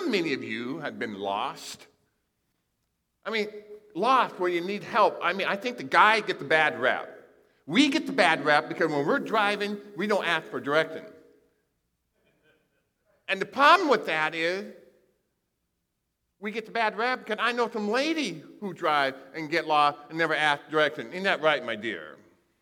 many of you have been lost? I mean, lost where you need help. I mean, I think the guys get the bad rap. We get the bad rap because when we're driving, we don't ask for direction. And the problem with that is we get the bad rap because I know some lady who drive and get lost and never ask direction. Isn't that right, my dear?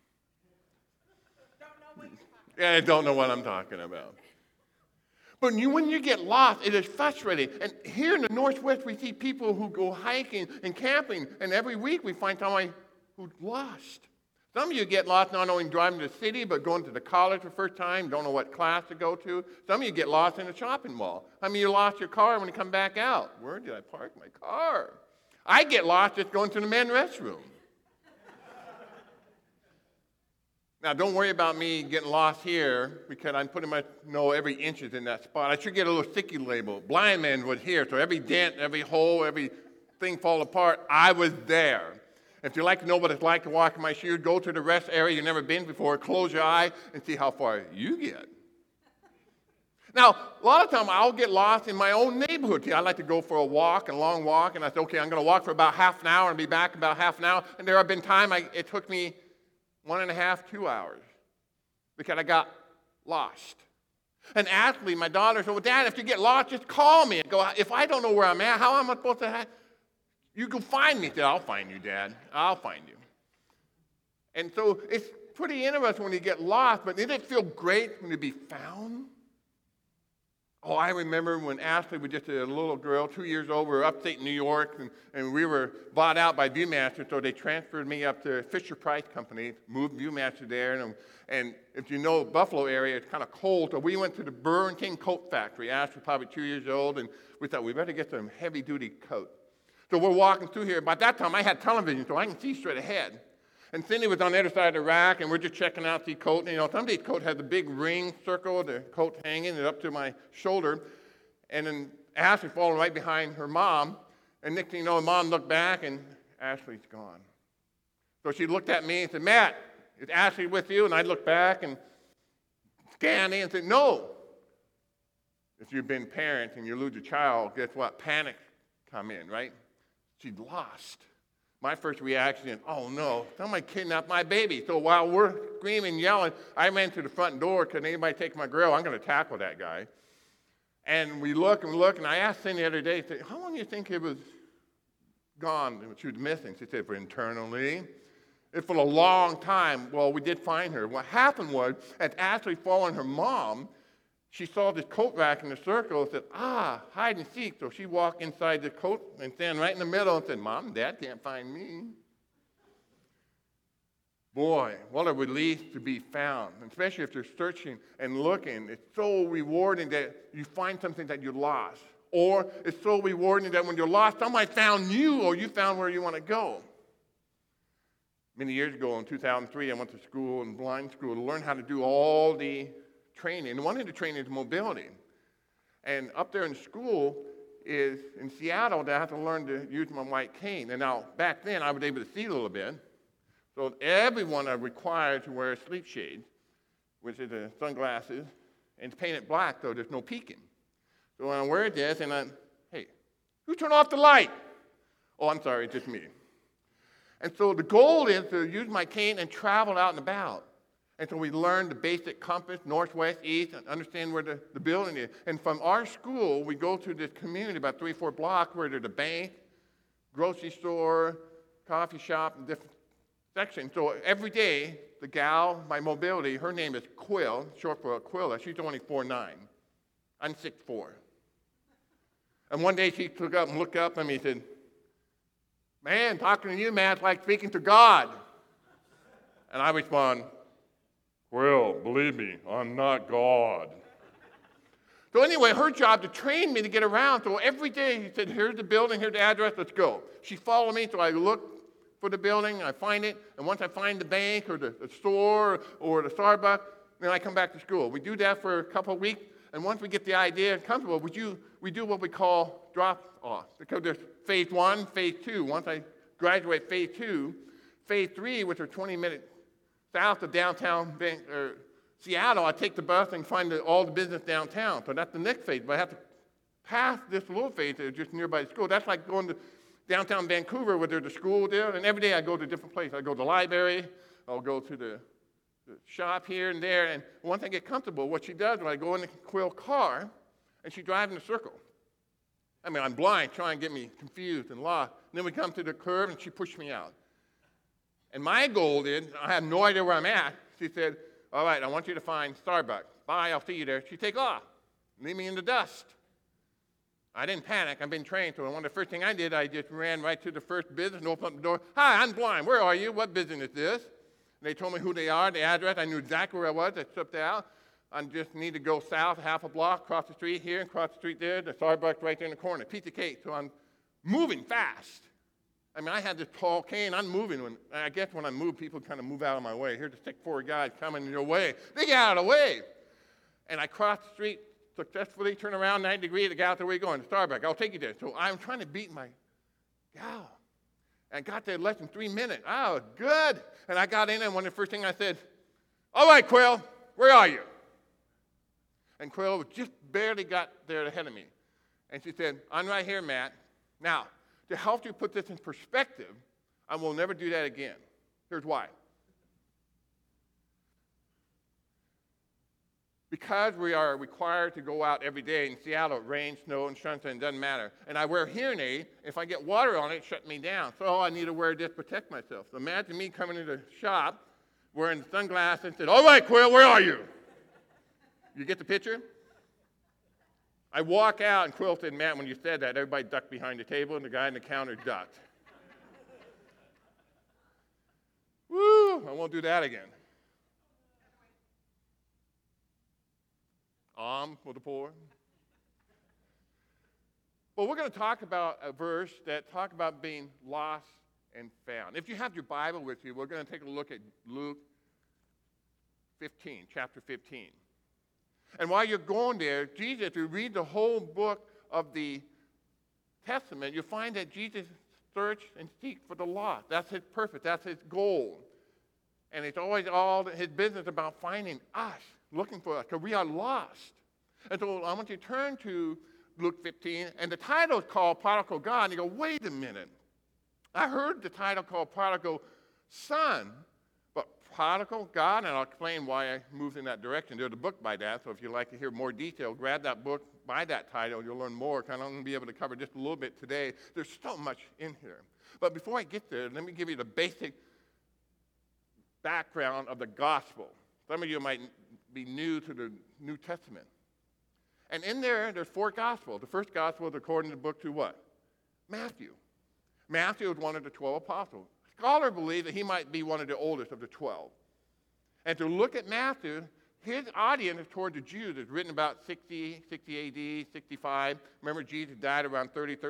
Yeah, I don't know what I'm talking about. But when you get lost, it is frustrating. And here in the Northwest, we see people who go hiking and camping, and every week we find somebody who's lost. Some of you get lost not only driving to the city, but going to the college for the first time, don't know what class to go to. Some of you get lost in a shopping mall. I mean, you lost your car when you come back out. Where did I park my car? I get lost just going to the men's restroom. Now, don't worry about me getting lost here because I'm pretty much know every inch is in that spot. I should get a little sticky label. Blind man was here, so every dent, every hole, everything fall apart, I was there. If you'd like to know what it's like to walk in my shoes, go to the rest area you've never been before, close your eye, and see how far you get. Now, a lot of times I'll get lost in my own neighborhood. See, I like to go for a walk, a long walk, and I say, okay, I'm going to walk for about half an hour and be back in about half an hour. And there have been times it took me 1.5, 2 hours because I got lost. And Ashley, my daughter, said, well, Dad, if you get lost, just call me. And go, if I don't know where I'm at, how am I supposed to you can find me. I said, I'll find you, Dad. I'll find you. And so it's pretty interesting when you get lost, but didn't it feel great when you be found? Oh, I remember when Ashley was just a little girl, 2 years old. We were upstate New York, and we were bought out by Viewmaster, so they transferred me up to Fisher-Price Company, moved Viewmaster there. And if you know the Buffalo area, it's kind of cold, so we went to the Burlington Coat Factory. Ashley was probably 2 years old, and we thought we better get some heavy-duty coat. So we're walking through here. By that time, I had television, so I can see straight ahead. And Cindy was on the other side of the rack, and we're just checking out the coat. And, you know, some of these coats have the big ring circle, the coat hanging it up to my shoulder. And then Ashley falling right behind her mom. And next thing you know, Mom looked back, and Ashley's gone. So she looked at me and said, Matt, is Ashley with you? And I looked back and scanned and said, no. If you've been parents and you lose a child, guess what? Panic come in, right? She's lost. My first reaction is, oh no, somebody kidnapped my baby. So while we're screaming, yelling, I ran to the front door. Could anybody take my grill? I'm going to tackle that guy. And we look, and I asked Cindy the other day, how long do you think it was gone? She was missing. She said, for internally. It's for a long time. Well, we did find her. What happened was, as Ashley following her mom, she saw this coat rack in the circle and said, hide and seek. So she walked inside the coat and stand right in the middle and said, Mom and Dad can't find me. Boy, what a relief to be found, especially if you're searching and looking. It's so rewarding that you find something that you lost. Or it's so rewarding that when you're lost, somebody found you or you found where you want to go. Many years ago in 2003, I went to school, in blind school, to learn how to do all the training. And one of the training is mobility. And up there in school is in Seattle, I have to learn to use my white cane. And now, back then, I was able to see a little bit. So everyone are required to wear a sleep shade, which is the sunglasses, and it's painted black, so there's no peeking. So when I wear this, and hey, who turned off the light? Oh, I'm sorry, it's just me. And so the goal is to use my cane and travel out and about. And so we learn the basic compass, northwest, east, and understand where the building is. And from our school, we go to this community about 3 or 4 blocks where there's a bank, grocery store, coffee shop, and different sections. So every day, the gal, my mobility, her name is Quill, short for Aquila. She's only 4'9". I'm 6'4". And one day she took up and looked up at me and said, man, talking to you, man, it's like speaking to God. And I respond, well, believe me, I'm not God. So anyway, her job to train me to get around. So every day he said, here's the building, here's the address, let's go. She followed me, so I look for the building, I find it, and once I find the bank or the store or the Starbucks, then I come back to school. We do that for a couple of weeks, and once we get the idea comfortable, we do what we call drop-off. Because there's phase 1, phase 2. Once I graduate phase 2, phase 3, which are 20 minutes south of downtown Seattle, I take the bus and find all the business downtown. So that's the next phase. But I have to past this little faith that is just nearby the school. That's like going to downtown Vancouver where there's a school there, and every day I go to a different place. I go to the library, I'll go to the shop here and there, and once I get comfortable, what she does when I go in the Quill car, and she drives in a circle. I mean, I'm blind, trying to get me confused and lost. And then we come to the curve, and she pushed me out. And my goal is, I have no idea where I'm at. She said, all right, I want you to find Starbucks. Bye, I'll see you there. She take off, leave me in the dust. I didn't panic. I've been trained. So one of the first things I did, I just ran right to the first business and opened up the door. Hi, I'm blind. Where are you? What business is this? And they told me who they are, the address. I knew exactly where I was. I stepped out. I just need to go south half a block, across the street here, and across the street there. The Starbucks right there in the corner. Piece of cake. So I'm moving fast. I mean, I had this tall cane. I'm moving. I guess when I move, people kind of move out of my way. Here's the 6'4" guy coming your way. They get out of the way. And I crossed the street successfully, turn around 90 degrees, the guy out there, where you going? To Starbucks. I'll take you there. So I'm trying to beat my gal. And got there less than 3 minutes. Oh, good. And I got in, and one of the first things I said, all right, Quill, where are you? And Quill just barely got there ahead of me. And she said, I'm right here, Matt. Now, to help you put this in perspective, I will never do that again. Here's why. Because we are required to go out every day in Seattle, rain, snow, and sunshine, it doesn't matter. And I wear hearing aid. If I get water on it, it shuts me down. So I need to wear this to protect myself. So imagine me coming into the shop wearing sunglasses and said, all right, Quill, where are you? You get the picture? I walk out, and Quill said, Matt, when you said that, everybody ducked behind the table, and the guy in the counter ducked. Woo, I won't do that again. For the poor. Well, we're going to talk about a verse that talks about being lost and found. If you have your Bible with you, we're going to take a look at Luke 15, chapter 15. And while you're going there, Jesus, if you read the whole book of the Testament, you'll find that Jesus searched and seeked for the lost. That's his purpose. That's his goal. And it's always all his business about finding us, looking for us, because we are lost. And so I want you to turn to Luke 15, and the title is called Prodigal God. And you go, wait a minute. I heard the title called Prodigal Son, but Prodigal God, and I'll explain why I moved in that direction. There's a book by that, so if you'd like to hear more detail, grab that book, buy that title, you'll learn more. I'm going to be able to cover just a little bit today. There's so much in here. But before I get there, let me give you the basic background of the gospel. Some of you might be new to the New Testament. And in there's 4 gospels. The first gospel is according to the book to what? Matthew. Matthew was one of the 12 apostles. Scholars believe that he might be one of the oldest of the 12. And to look at Matthew, his audience is toward the Jews. It's written about 60 AD, 65. Remember, Jesus died around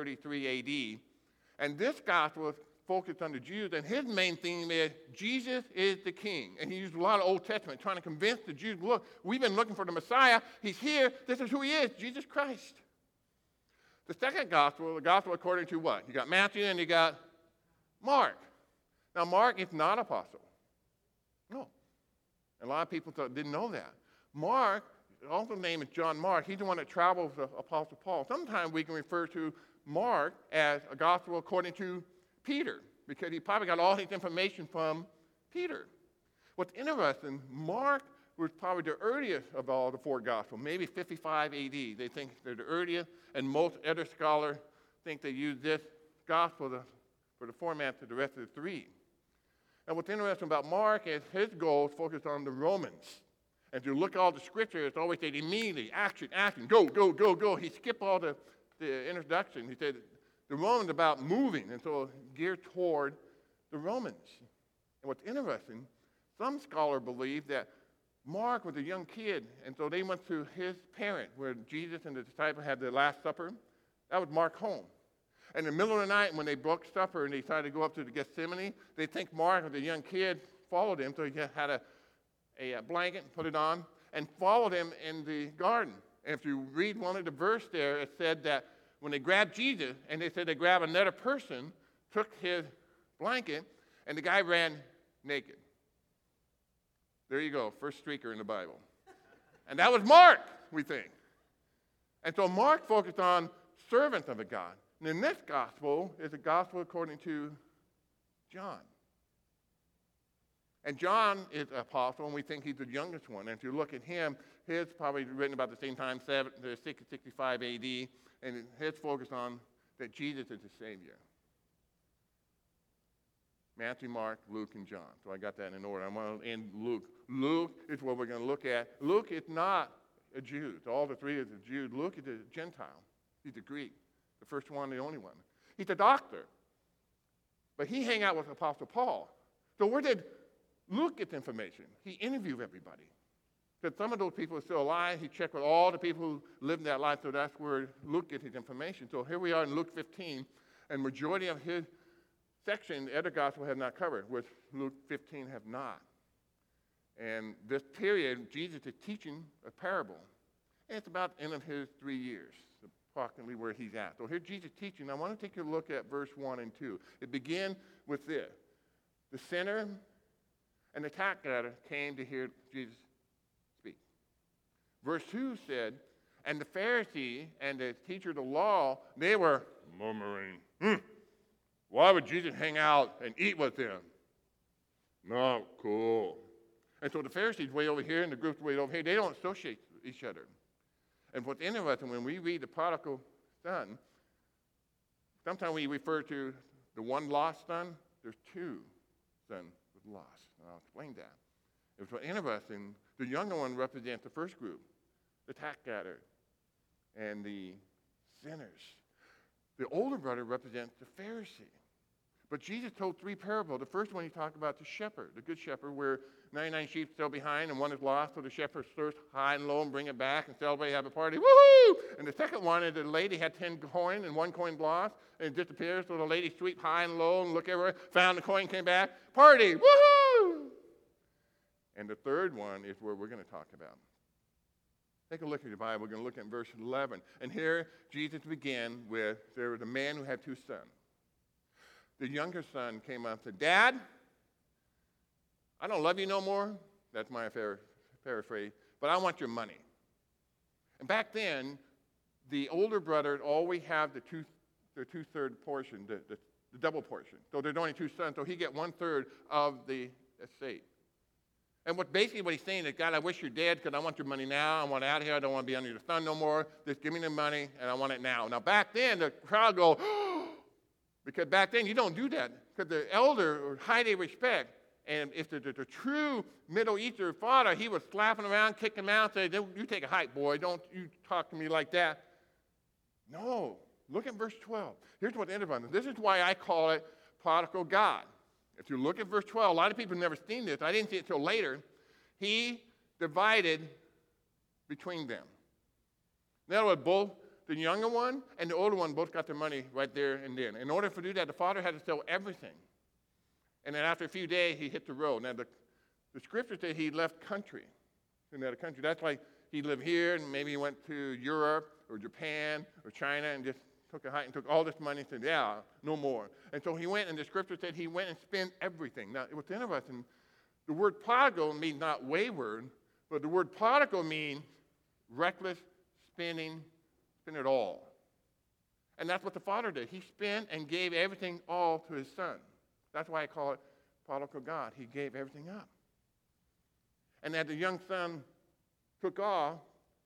33 AD. And this gospel is focused on the Jews, and his main theme is Jesus is the king. And he used a lot of Old Testament trying to convince the Jews, look, we've been looking for the Messiah. He's here. This is who he is, Jesus Christ. The second gospel, the gospel according to what? You got Matthew and you got Mark. Now, Mark is not apostle. No. A lot of people didn't know that. Mark, also name is John Mark. He's the one that travels with Apostle Paul. Sometimes we can refer to Mark as a gospel according to Peter, because he probably got all his information from Peter. What's interesting, Mark was probably the earliest of all the 4 gospels, maybe 55 AD. They think they're the earliest, and most other scholars think they use this gospel for the format to the rest of the 3. And what's interesting about Mark is his goal is focused on the Romans. And if you look at all the scripture, it's always said immediately, action, go, go, go, go. He skipped all the introduction. He said, the Romans about moving, and so geared toward the Romans. And what's interesting, some scholars believe that Mark was a young kid, and so they went to his parent, where Jesus and the disciples had their Last Supper. That was Mark's home. And in the middle of the night, when they broke supper and they decided to go up to the Gethsemane, they think Mark, as a young kid, followed him. So he had a blanket, put it on, and followed him in the garden. And if you read one of the verses there, it said that when they grabbed Jesus, and they said they grabbed another person, took his blanket, and the guy ran naked. There you go, first streaker in the Bible. And that was Mark, we think. And so Mark focused on servants of a God. And the next gospel is the gospel according to John. And John is an apostle, and we think he's the youngest one. And if you look at him, his probably written about the same time, 65 A.D., and his focus on that Jesus is the Savior. Matthew, Mark, Luke, and John. So I got that in order. I'm going to end Luke. Luke is what we're going to look at. Luke is not a Jew. All the three is a Jew. Luke is a Gentile. He's a Greek. The first one, the only one. He's a doctor. But he hung out with Apostle Paul. So where did Luke get the information? He interviewed everybody. Because some of those people are still alive. He checked with all the people who lived that life. So that's where Luke gets his information. So here we are in Luke 15. And majority of his section, the other gospel have not covered, which Luke 15 have not. And this period, Jesus is teaching a parable. And it's about the end of his 3 years, approximately where he's at. So here Jesus teaching. I want to take a look at verse 1 and 2. It begins with this. The sinner and the tax gatherer came to hear Jesus speak. Verse 2 said, and the Pharisee and the teacher of the law, they were murmuring, why would Jesus hang out and eat with them? Not cool. And so the Pharisees way over here and the group's way over here. They don't associate with each other. And what's interesting, when we read the prodigal son, sometimes we refer to the one lost son. There's two sons with lost. And I'll explain that. It was interesting. The younger one represents the first group, the tax gatherer and the sinners. The older brother represents the Pharisee. But Jesus told three parables. The first one he talked about the shepherd, the good shepherd, where 99 sheep still behind and one is lost, so the shepherd stirs high and low and bring it back and celebrate, have a party. Woohoo! And the second one is the lady had 10 coins and one coin lost and it disappears, so the lady sweep high and low and look everywhere, found the coin, came back, party, woohoo! And the third one is where we're going to talk about. Take a look at your Bible. We're going to look at verse 11. And here Jesus began with, there was a man who had two sons. The younger son came up and said, Dad, I don't love you no more. That's my paraphrase. But I want your money. And back then, the older brother always had the two-third portion, the double portion. So there's only two sons, so he get 1/3 of the estate. And what he's saying is, God, I wish you're dead because I want your money now. I want out of here. I don't want to be under the sun no more. Just give me the money, and I want it now. Now, back then, the crowd go, because back then, you don't do that. Because the elder, highly respect. And if the true Middle Eastern father, he was slapping around, kicking him out, saying, you take a hike, boy. Don't you talk to me like that. No. Look at verse 12. Here's what ended on. This is why I call it prodigal God. If you look at verse 12, a lot of people have never seen this. I didn't see it until later. He divided between them. In other words, both the younger one and the older one both got their money right there and then. In order to do that, the father had to sell everything. And then after a few days, he hit the road. Now, the scripture said he left country, another country. That's why he lived here, and maybe he went to Europe or Japan or China and just took a hike and took all this money and said, yeah, no more. And so he went, and the scripture said he went and spent everything. Now, what's interesting, the word prodigal means not wayward, but the word prodigal means reckless spending, spend it all. And that's what the father did. He spent and gave everything all to his son. That's why I call it prodigal God. He gave everything up. And as the young son took off,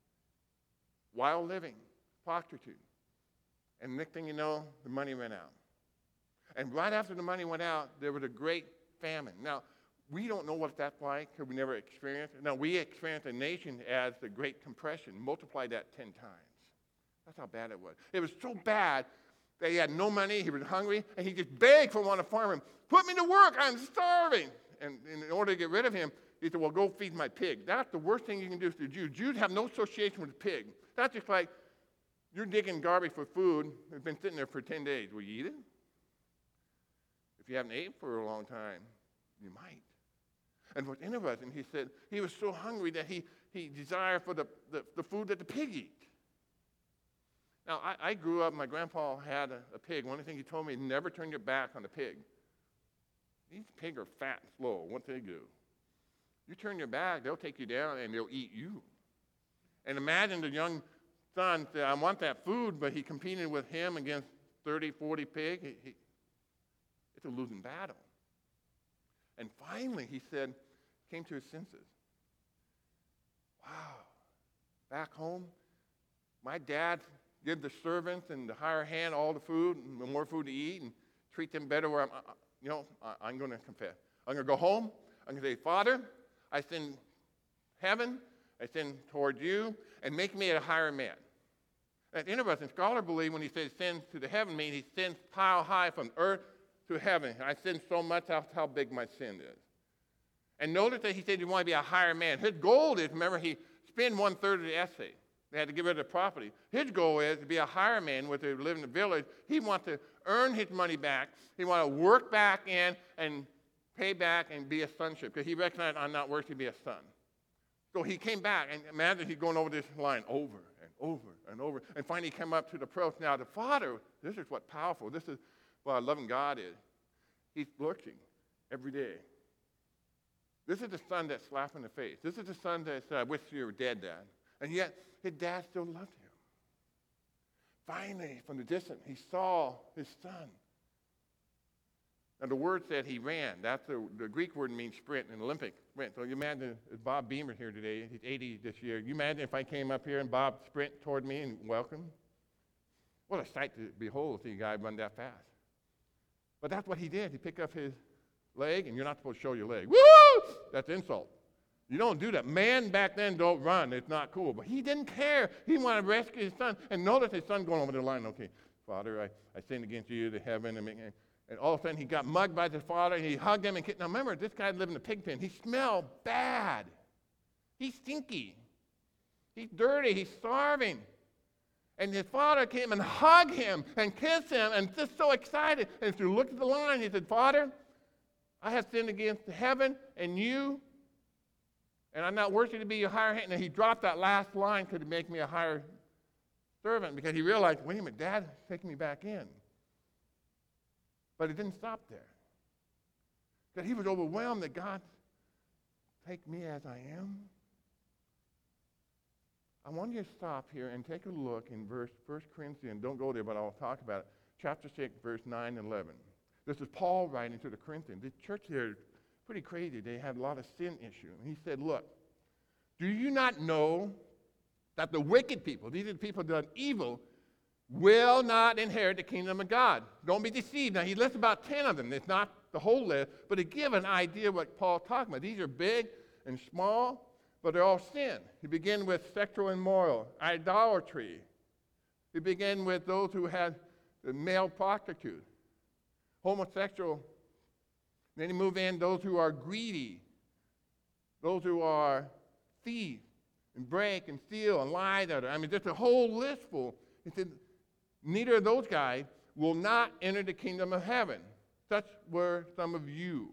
wild living, prostitute. And next thing you know, the money went out. And right after the money went out, there was a great famine. Now, we don't know what that's like because we never experienced it. Now, we experienced a nation as the Great Compression. Multiply that 10 times. That's how bad it was. It was so bad that he had no money, he was hungry, and he just begged for one to farm him. Put me to work, I'm starving. And in order to get rid of him, he said, well, go feed my pig. That's the worst thing you can do to the Jews. Jews have no association with the pig. That's just like you're digging garbage for food. It's been sitting there for 10 days. Will you eat it? If you haven't ate for a long time, you might. And what's interesting, he said he was so hungry that he desired for the food that the pig eat. Now, I grew up, my grandpa had a pig. One of the things he told me, never turn your back on the pig. These pigs are fat and slow. What they do? You turn your back, they'll take you down and they'll eat you. And imagine the young son said, I want that food, but he competed with him against 30, 40 pigs. It's a losing battle. And finally, he said, came to his senses. Wow. Back home, my dad give the servants and the higher hand all the food and more food to eat and treat them better where I'm going to confess. I'm going to go home. I'm going to say, Father, I sin heaven. I sin toward you, and make me a higher man. That's interesting. Scholars believe when he says sin to the heaven, means he sins pile high from earth to heaven. I sin so much, that's how big my sin is. And notice that he said he wanted to be a higher man. His goal is, remember, he spent 1/3 of the essay. They had to give it the property. His goal is to be a higher man, whether he live in the village. He wants to earn his money back. He wants to work back in and pay back and be a sonship, because he recognized I'm not worthy to be a son. So he came back, and imagine he's going over this line over and over and over, and finally he came up to the approach. Now the Father, this is what powerful, this is what a loving God is. He's looking every day. This is the son that slapped in the face. This is the son that said, I wish you were dead, Dad. And yet his dad still loved him. Finally, from the distance, he saw his son. And the word said he ran. That's the Greek word means sprint, an Olympic sprint. So you imagine if Bob Beamer here today, he's 80 this year. You imagine if I came up here and Bob sprint toward me and welcome? What a sight to behold to see a guy run that fast. But that's what he did. He picked up his leg, and you're not supposed to show your leg. Woo! That's insult. You don't do that. Man back then don't run. It's not cool. But he didn't care. He wanted to rescue his son. And notice his son going over the line. Okay, Father, I sinned against you to heaven. And all of a sudden, he got mugged by his father, and he hugged him and kissed. Now, remember, this guy lived in a pig pen. He smelled bad. He's stinky. He's dirty. He's starving. And his father came and hugged him and kissed him and just so excited. And if you look at the line, he said, Father, I have sinned against heaven and you, and I'm not worthy to be your higher hand. And he dropped that last line to make me a higher servant, because he realized, wait a minute, Dad is taking me back in. But it didn't stop there. That he was overwhelmed that God take me as I am. I want you to stop here and take a look in 1 Corinthians. Don't go there, but I'll talk about it. Chapter 6, verse 9 and 11. This is Paul writing to the Corinthians. The church here is pretty crazy. They had a lot of sin issues. And he said, look, do you not know that the wicked people, these are the people that done evil, will not inherit the kingdom of God? Don't be deceived. Now, he lists about 10 of them. It's not the whole list, but to give an idea of what Paul's talking about. These are big and small, but they're all sin. He began with sexual immoral, idolatry. He began with those who had the male prostitute, homosexual. Then he moved in those who are greedy, those who are thieves, and break and steal and lie to others. I mean, just a whole list full. He said, neither of those guys will not enter the kingdom of heaven. Such were some of you.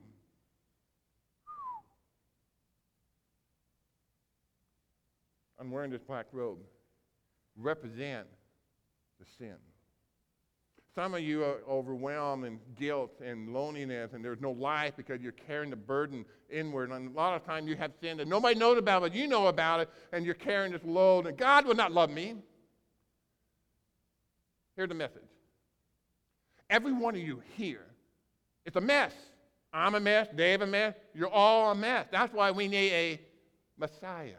I'm wearing this black robe. Represent the sin. Some of you are overwhelmed in guilt and loneliness, and there's no life because you're carrying the burden inward. And a lot of times you have sin that nobody knows about, but you know about it, and you're carrying this load, and God will not love me. Here's the message. Every one of you here, it's a mess. I'm a mess, Dave a mess, you're all a mess. That's why we need a Messiah.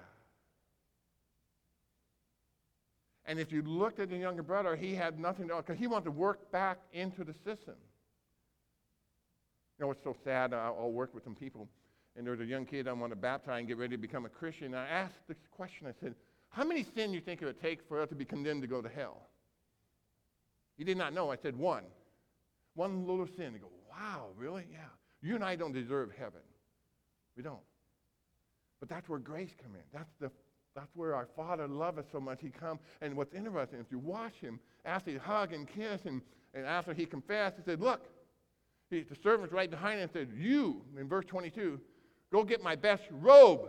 And if you looked at the younger brother, he had nothing to offer, because he wanted to work back into the system. You know, it's so sad. I'll work with some people, and there's a young kid I want to baptize and get ready to become a Christian. And I asked this question. I said, how many sins do you think it would take for us to be condemned to go to hell? He did not know. I said, one. One little sin. He goes, wow, really? Yeah. You and I don't deserve heaven. We don't. But that's where grace comes in. That's where our Father loved us so much. He come, and what's interesting, if you watch him, after he hug and kiss, and after he confessed, he said, look, the servant's right behind him and said, you, in verse 22, go get my best robe.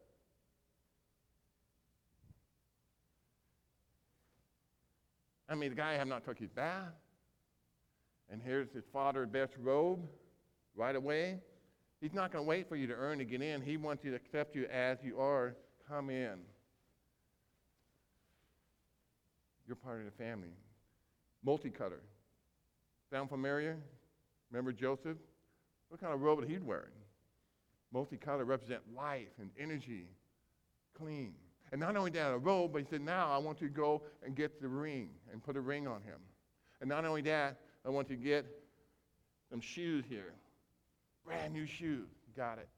I mean, the guy have not took his bath, and here's his father's best robe right away. He's not going to wait for you to earn to get in. He wants you to accept you as you are. Come in. You're part of the family. Multicolor. Sound familiar? Remember Joseph? What kind of robe was he wearing? Multicolor represent life and energy, clean. And not only that, a robe, but he said, now I want you to go and get the ring and put a ring on him. And not only that, I want you to get some shoes here. Brand new shoes. Got it.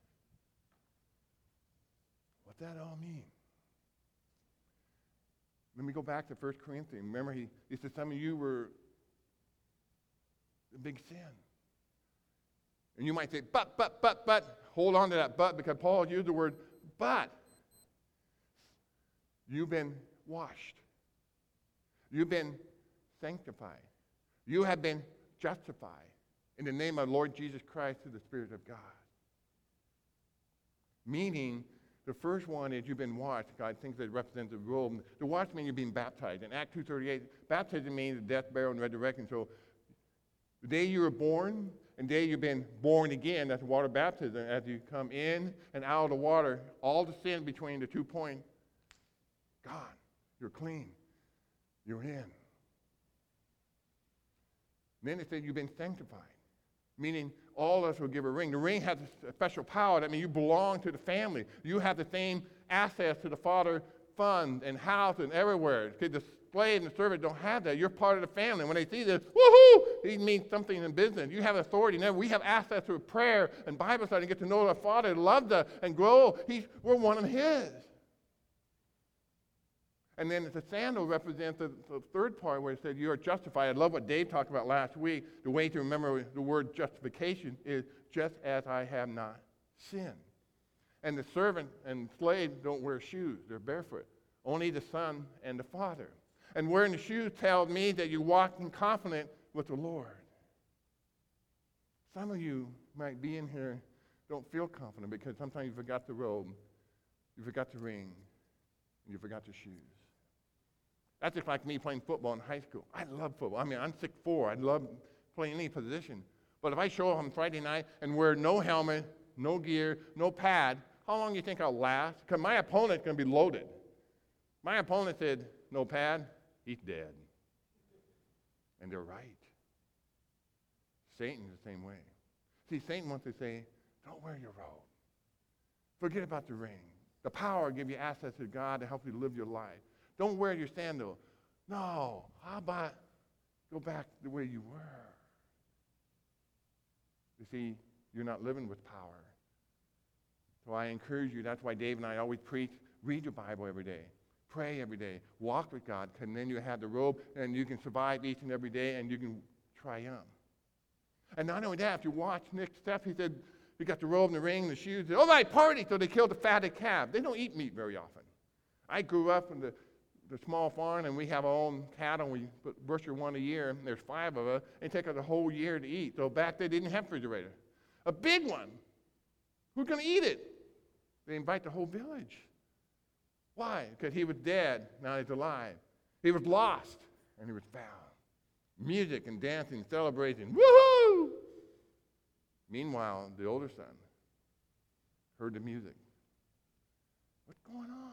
What's that all mean? Let me go back to 1 Corinthians. Remember, he said some of you were a big sin. And you might say, but. Hold on to that but, because Paul used the word but. You've been washed. You've been sanctified. You have been justified in the name of Lord Jesus Christ through the Spirit of God. Meaning, the first one is you've been washed. God thinks it represents the robe. The wash means you're being baptized. In Acts 2:38, baptism means the death, burial, and resurrection. So the day you were born and the day you've been born again, that's water baptism. As you come in and out of the water, all the sin between the 2 points, gone. You're clean. You're in. Then it said you've been sanctified, meaning all of us will give a ring. The ring has a special power. That means you belong to the family. You have the same access to the Father fund and house and everywhere. Because the slave and the servant don't have that. You're part of the family. When they see this, woohoo, it means something in business. You have authority. Now we have access to prayer and Bible study and get to know our Father, love us, and grow. We're one of His. And then the sandal represents the third part where it said you are justified. I love what Dave talked about last week. The way to remember the word justification is just as I have not sinned. And the servant and slave don't wear shoes. They're barefoot. Only the Son and the Father. And wearing the shoes tells me that you walk in confidence with the Lord. Some of you might be in here, don't feel confident because sometimes you forgot the robe, you forgot the ring, and you forgot the shoes. That's just like me playing football in high school. I love football. I mean, I'm 6'4". I love playing any position. But if I show up on Friday night and wear no helmet, no gear, no pad, how long do you think I'll last? Because my opponent's going to be loaded. My opponent said, no pad, he's dead. And they're right. Satan's the same way. See, Satan wants to say, don't wear your robe. Forget about the ring. The power will give you access to God to help you live your life. Don't wear your sandal. No. How about go back the way you were? You see, you're not living with power. So I encourage you. That's why Dave and I always preach, read your Bible every day. Pray every day. Walk with God. And then you have the robe, and you can survive each and every day, and you can triumph. And not only that, if you watch Nick's steps, he said, you got the robe and the ring and the shoes. Oh, my party! So they killed the fatted calf. They don't eat meat very often. I grew up in the small farm, and we have our own cattle. We butcher one a year. And there's 5 of us. It takes us a whole year to eat. So back then, they didn't have refrigerator. A big one. Who's going to eat it? They invite the whole village. Why? Because he was dead. Now he's alive. He was lost, and he was found. Music and dancing, celebration. Woohoo! Meanwhile, the older son heard the music. What's going on?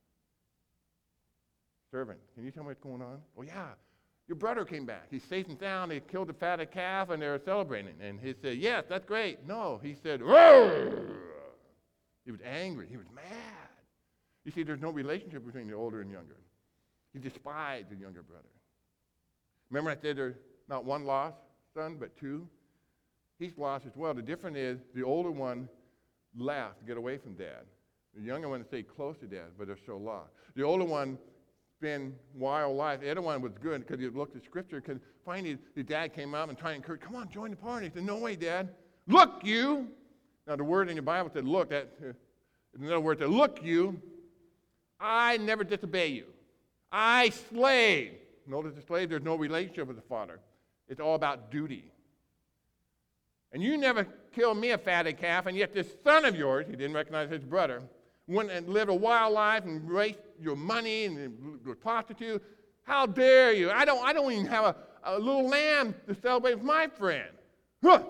Servant, can you tell me what's going on? Oh, yeah. Your brother came back. He's safe and sound. They killed the fatted calf, and they're celebrating. And he said, yes, that's great. No, he said, roar! He was angry. He was mad. You see, there's no relationship between the older and younger. He despised the younger brother. Remember I said there's not one lost son, but 2? He's lost as well. The difference is the older one left to get away from dad. The younger one stayed close to dad, but they're still lost. The older one spent wild life. The other one was good because he looked at Scripture. Because finally, the dad came out and tried to encourage, come on, join the party. He said, no way, Dad. Look, you. Now, the word in your Bible said look. That, in other words, said, look, you. I never disobey you. I slave. Notice the slave, there's no relationship with the father. It's all about duty. And you never killed me a fatted calf, and yet this son of yours, he didn't recognize his brother, went and lived a wild life and raced your money and was a prostitute. How dare you? I don't even have a little lamb to celebrate with my friend. Huh.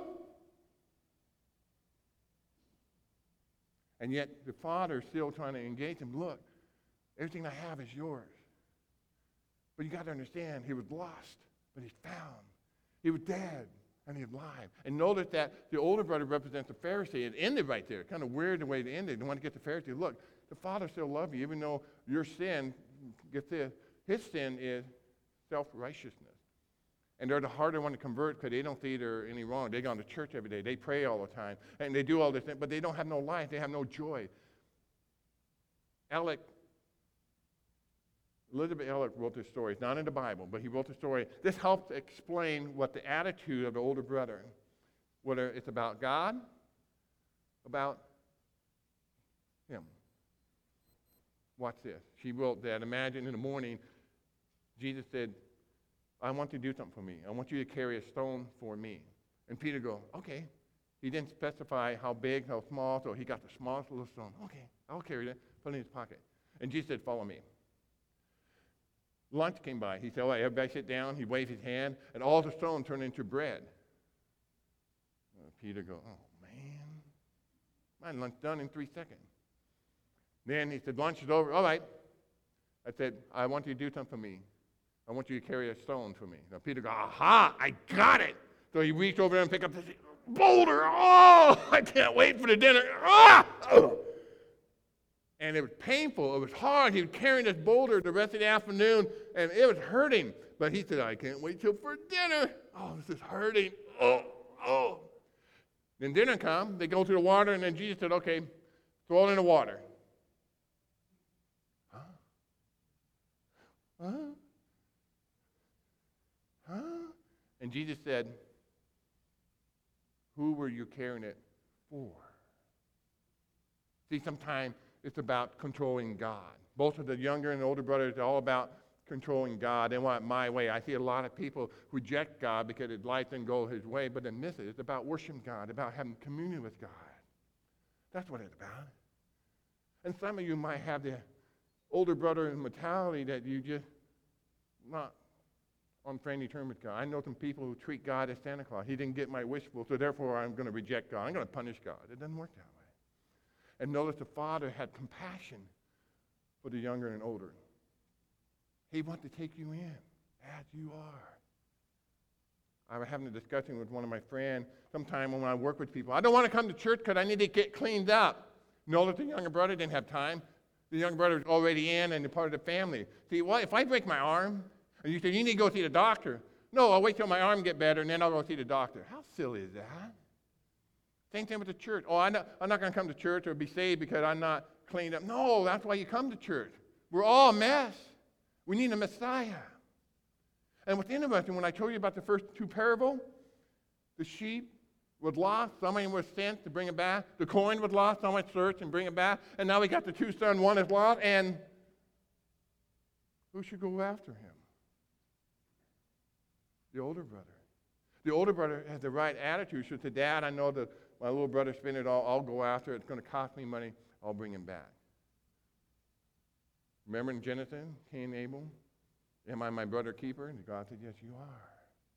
And yet the father is still trying to engage him. Look, everything I have is yours. But you got to understand, he was lost, but he's found. He was dead, and he's alive. And notice that the older brother represents the Pharisee. It ended right there. Kind of weird the way it ended. They want to get the Pharisee. Look, the Father still loves you, even though your sin, get this, his sin is self-righteousness. And they're the harder one to convert because they don't see they're any wrong. They go to church every day. They pray all the time. And they do all this, but they don't have no life. They have no joy. Elizabeth Elliot wrote this story. It's not in the Bible, but he wrote the story. This helps explain what the attitude of the older brother, whether it's about God, about him. Watch this. She wrote that. Imagine in the morning, Jesus said, I want you to do something for me. I want you to carry a stone for me. And Peter goes, okay. He didn't specify how big, how small, so he got the smallest little stone. Okay, I'll carry that. Put it in his pocket. And Jesus said, follow me. Lunch came by. He said, all right, everybody sit down. He waved his hand, and all the stone turned into bread. Peter goes, oh, man. My lunch done in 3 seconds. Then he said, lunch is over. All right. I said, I want you to do something for me. I want you to carry a stone for me. Now Peter goes, aha, I got it. So he reached over there and picked up this boulder. Oh, I can't wait for the dinner. Ah! Oh. And it was painful. It was hard. He was carrying this boulder the rest of the afternoon, and it was hurting. But he said, I can't wait till for dinner. Oh, this is hurting. Oh. Then dinner comes. They go to the water, and then Jesus said, okay, throw it in the water. Huh? And Jesus said, who were you carrying it for? See, sometimes it's about controlling God. Both of the younger and the older brothers are all about controlling God. They want it my way. I see a lot of people reject God because his life didn't go his way, but they miss it. It's about worshiping God, about having communion with God. That's what it's about. And some of you might have the older brother mentality that you just not on friendly terms with God. I know some people who treat God as Santa Claus. He didn't get my wish full, so therefore I'm going to reject God. I'm going to punish God. It doesn't work that way. And notice the Father had compassion for the younger and older. He wants to take you in as you are. I was having a discussion with one of my friends sometime when I work with people. I don't want to come to church because I need to get cleaned up. Notice the younger brother didn't have time. The younger brother was already in and a part of the family. See, well, if I break my arm, and you say, you need to go see the doctor. No, I'll wait till my arm get better, and then I'll go see the doctor. How silly is that? Same thing with the church. Oh, I'm not going to come to church or be saved because I'm not cleaned up. No, that's why you come to church. We're all a mess. We need a Messiah. And what's interesting, when I told you about the first two parables, the sheep was lost, somebody was sent to bring it back. The coin was lost, someone searched and bring it back. And now we got the two sons, one is lost, and who should go after him? The older brother. The older brother has the right attitude. So to Dad, I know that my little brother spent it all. I'll go after it. It's going to cost me money. I'll bring him back. Remember in Genesis, Cain and Abel? Am I my brother keeper? And God said, yes, you are.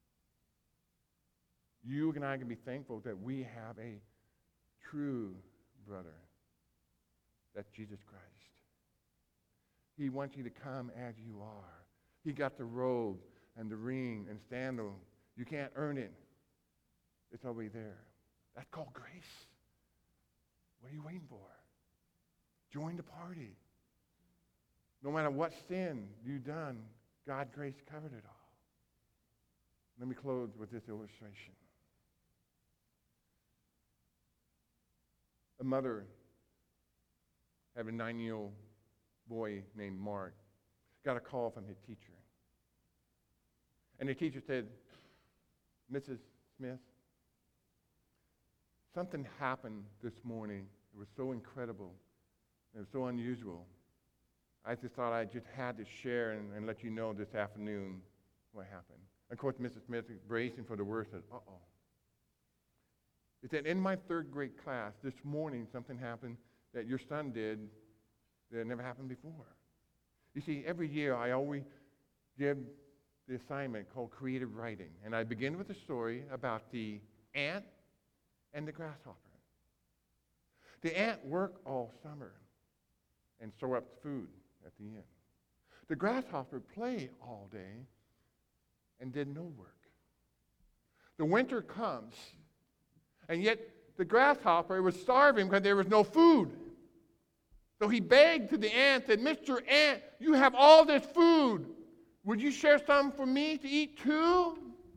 You and I can be thankful that we have a true brother. That's Jesus Christ. He wants you to come as you are. He got the robe and the ring and sandal. You can't earn it. It's already there. That's called grace. What are you waiting for? Join the party. No matter what sin you've done, God's grace covered it all. Let me close with this illustration. A mother had a 9-year-old boy named Mark. Got a call from his teacher. And the teacher said, Mrs. Smith, something happened this morning. It was so incredible. It was so unusual. I just thought I just had to share and let you know this afternoon what happened. Of course, Mrs. Smith, bracing for the worst, said, uh-oh. It said, in my third grade class, this morning something happened that your son did that never happened before. You see, every year I always give the assignment called creative writing. And I begin with a story about the ant and the grasshopper. The ant worked all summer and store up food at the end. The grasshopper played all day and did no work. The winter comes, and yet the grasshopper was starving because there was no food. So he begged to the ant, said, Mr. Ant, you have all this food. Would you share some for me to eat too?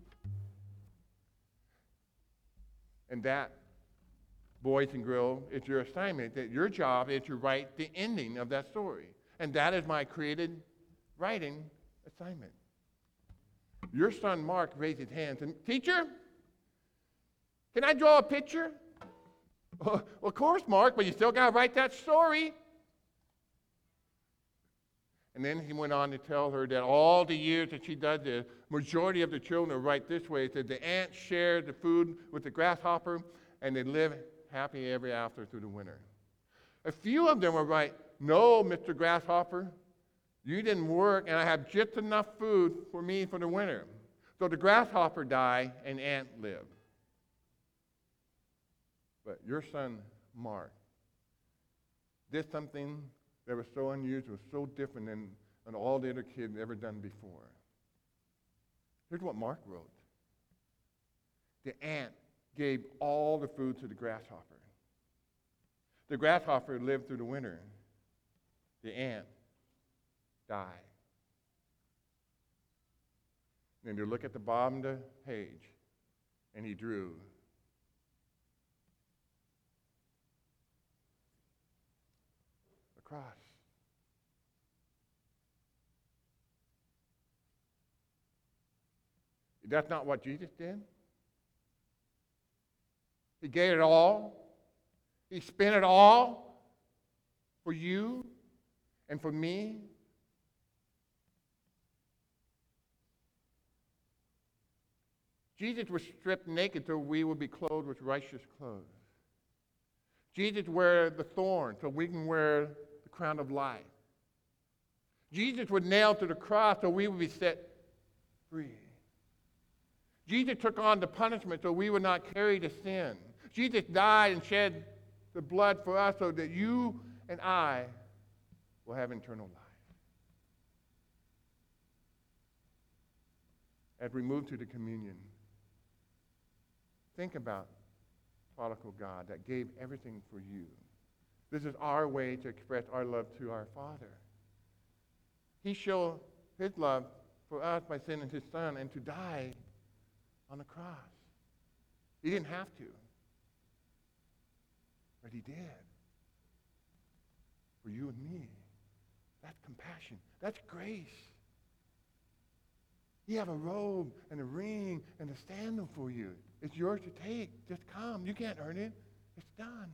And that, boys and girls, is your assignment. That your job is to write the ending of that story. And that is my created writing assignment. Your son Mark raised his hands and, Teacher, can I draw a picture? Well, of course, Mark, but you still got to write that story. And then he went on to tell her that all the years that she did this, majority of the children write this way. It said the ant shared the food with the grasshopper, and they lived happy ever after through the winter. A few of them were right, no, Mr. Grasshopper, you didn't work, and I have just enough food for me for the winter. So the grasshopper died, and ant lived. But your son, Mark, did something that was so unusual, so different than all the other kids had ever done before. Here's what Mark wrote. The ant gave all the food to the grasshopper. The grasshopper lived through the winter. The ant died. And you look at the bottom of the page, and he drew a cross. That's not what Jesus did. He gave it all. He spent it all for you and for me. Jesus was stripped naked so we would be clothed with righteous clothes. Jesus wear the thorn so we can wear the crown of life. Jesus was nailed to the cross so we would be set free. Jesus took on the punishment so we would not carry the sin. Jesus died and shed the blood for us so that you and I will have eternal life. As we move to the communion, think about prodigal God that gave everything for you. This is our way to express our love to our Father. He showed his love for us by sending his Son and to die on the cross. He didn't have to, but he did. For you and me. That's compassion. That's grace. You have a robe and a ring and a sandal for you. It's yours to take. Just come. You can't earn it. It's done.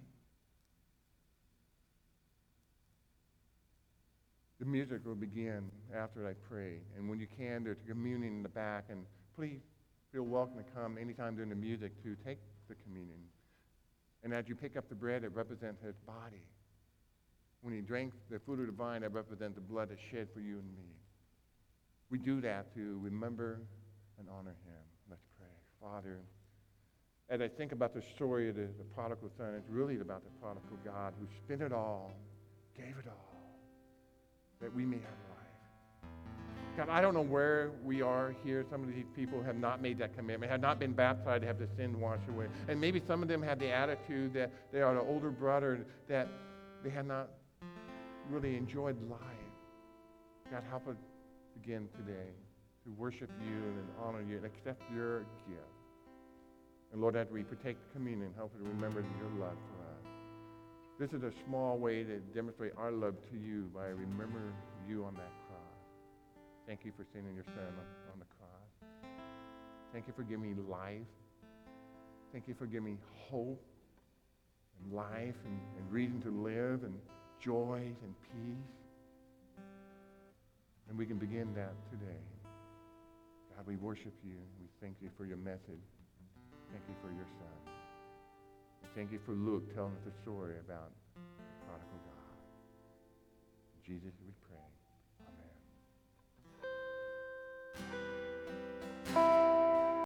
The music will begin after I pray. And when you can, there's communion in the back. And please feel welcome to come anytime during the music to take the communion. And as you pick up the bread, it represents his body. When he drank the fruit of the vine, it represents the blood that's shed for you and me. We do that to remember and honor him. Let's pray. Father, as I think about the story of the prodigal son, it's really about the prodigal God who spent it all, gave it all, that we may have life. God, I don't know where we are here. Some of these people have not made that commitment, have not been baptized to have the sin washed away. And maybe some of them have the attitude that they are the older brother, that they have not really enjoyed life. God, help us again today to worship you and honor you and accept your gift. And Lord, as we partake the communion, help us to remember your love for us. This is a small way to demonstrate our love to you by remembering you on that cross. Thank you for sending your son on the cross. Thank you for giving me life. Thank you for giving me hope and life and reason to live and joy and peace. And we can begin that today. God, we worship you. We thank you for your message. Thank you for your son. And thank you for Luke telling us a story about the prodigal God. In Jesus, we pray.